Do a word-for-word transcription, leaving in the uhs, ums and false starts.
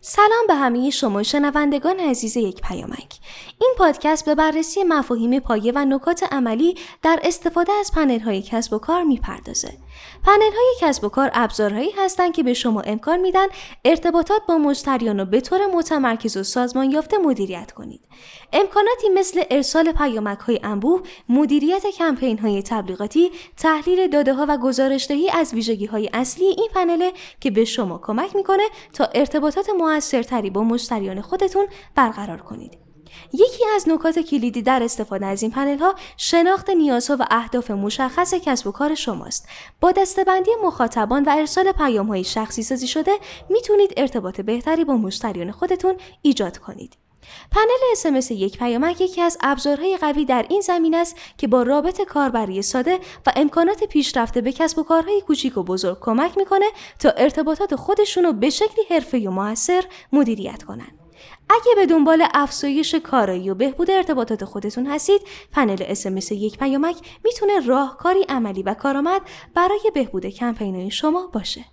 سلام به همه شما شنوندگان عزیز یک پیامک. این پادکست به بررسی مفاهیم پایه و نکات عملی در استفاده از پنل‌های کسب و کار می‌پردازه. پنل‌های کسب و کار ابزارهایی هستند که به شما امکان میدن ارتباطات با مشتریان رو به طور متمرکز و سازمان یافته مدیریت کنید. امکاناتی مثل ارسال پیامک‌های انبوه، مدیریت کمپین‌های تبلیغاتی، تحلیل داده‌ها و گزارش‌دهی از ویژگی‌های اصلی این پنل که به شما کمک می‌کنه تا ارتباطات موثرتری با مشتریان خودتون برقرار کنید. یکی از نکات کلیدی در استفاده از این پنل ها شناخت نیازها و اهداف مشخص کسب و کار شماست. با دسته‌بندی مخاطبان و ارسال پیام های شخصی سازی شده میتونید ارتباط بهتری با مشتریان خودتون ایجاد کنید. پنل اس ام اس یک پیامک یکی از ابزارهای قوی در این زمینه است که با رابط کاربری ساده و امکانات پیشرفته به کسب و کارهای کوچیک و بزرگ کمک میکنه تا ارتباطات خودشون رو به شکلی حرفه‌ای و موثر مدیریت کنن. اگه به دنبال افزایش کارایی و بهبود ارتباطات خودتون هستید، پنل اس ام اس یک پیامک میتونه راهکاری عملی و کارآمد برای بهبود کمپین‌های شما باشه.